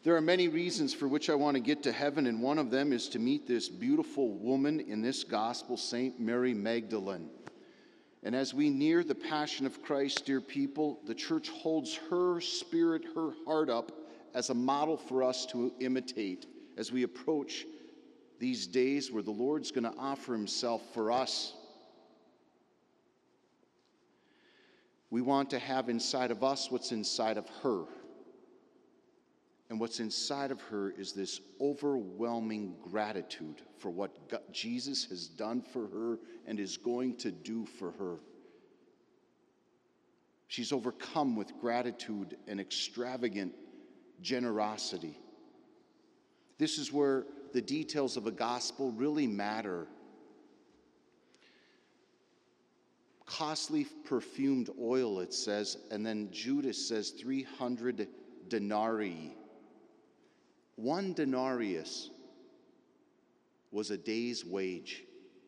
There are many reasons for which I want to get to heaven, and one of them is to meet this beautiful woman in this gospel, St. Mary Magdalene. And as we near the Passion of Christ, dear people, the church holds her spirit, her heart up as a model for us to imitate as we approach these days where the Lord's going to offer himself for us. We want to have inside of us what's inside of her. And what's inside of her is this overwhelming gratitude for what Jesus has done for her and is going to do for her. She's overcome with gratitude and extravagant generosity. This is where the details of a gospel really matter. Costly perfumed oil, it says, and then Judas says 300 denarii. 1 denarius was a day's wage.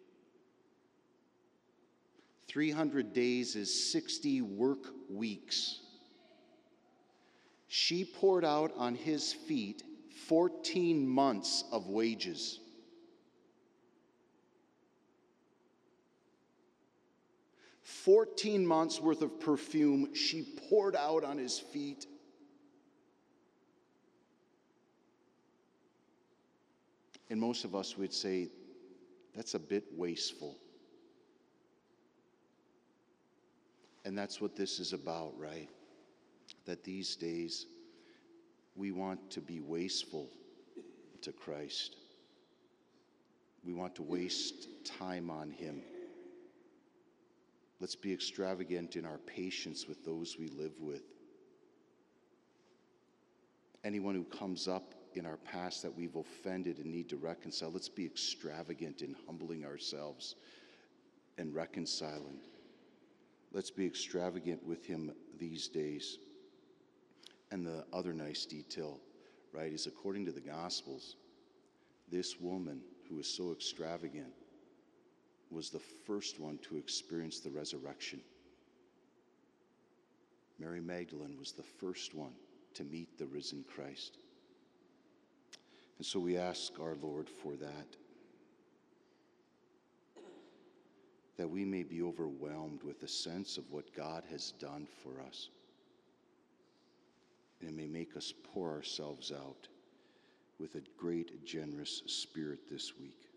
300 days is 60 work weeks. She poured out on his feet 14 months of wages. "14 months worth of perfume she poured out on his feet. And most of us would say, that's a bit wasteful. And that's what this is about, right? That these days we want to be wasteful to Christ. We want to waste time on him. Let's be extravagant in our patience with those we live with. Anyone who comes up in our past that we've offended and need to reconcile, let's be extravagant in humbling ourselves and reconciling. Let's be extravagant with him these days. And the other nice detail, right, is according to the Gospels, this woman who is so extravagant was the first one to experience the resurrection. Mary Magdalene was the first one to meet the risen Christ. And so we ask our Lord for that we may be overwhelmed with a sense of what God has done for us. And it may make us pour ourselves out with a great, generous spirit this week.